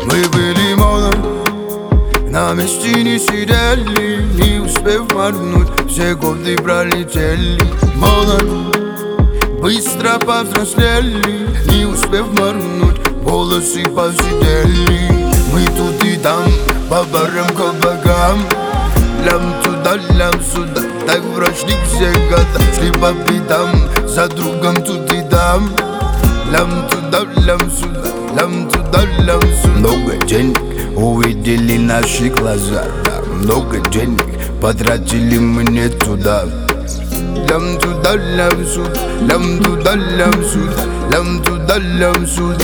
Мы были молоды, на месте не сидели, не успев моргнуть, все годы пролетели. Молоды, быстро повзрослели, не успев моргнуть, волосы посидели. Мы тут и там, по барам, кабакам, лям туда, лям сюда, так прошли все года. Шли по пятам, за другом тут и там, лям туда, лям сюда, лям туда, лям сюда. Много денег увидели наши глаза, да, много денег потратили мы не туда. Лям туда, лям сюда, лям туда, лям сюда, лям туда, лям сюда.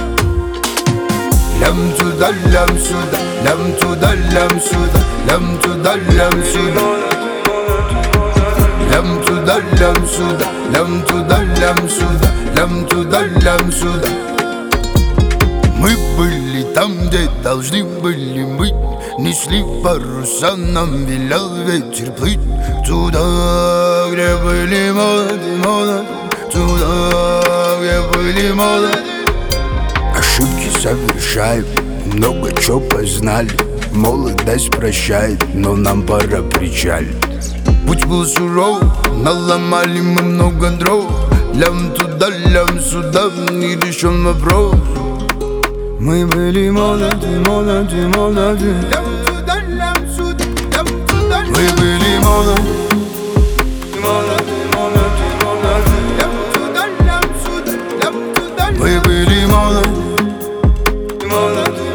Лям туда, лям сюда, лям туда, лям сюда, лям туда, лям сюда. Лям туда, лям сюда, лям туда, лям сюда, лям туда, лям сюда. Мы были там, где должны были быть, несли паруса, нам велел ветер плыть. Туда, где были молоды, молоды, туда, где были молоды. Ошибки совершаем, много чего познали. Молодость прощает, но нам пора причалить. Путь был суров, наломали мы много дров. Лям туда, лям сюда, не решен вопрос. Мы были молоды, молоды, молоды. Лям туда, лям сюда, лям туда. Мы были молоды, молоды, молоды, молоды. Лям туда, лям сюда, лям туда. Мы были молоды, молоды.